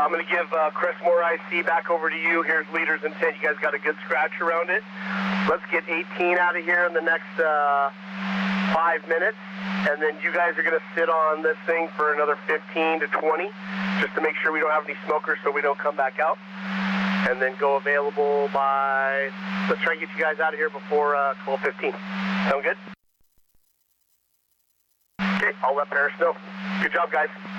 I'm going to give Chris Moore IC back over to you. Here's leader's intent. You guys got a good scratch around it. Let's get 18 out of here in the next 5 minutes, and then you guys are going to sit on this thing for another 15 to 20, just to make sure we don't have any smokers so we don't come back out. And then go available by, let's try and get you guys out of here before 12:15. Sound good? Okay, I'll let Paris know. Good job, guys.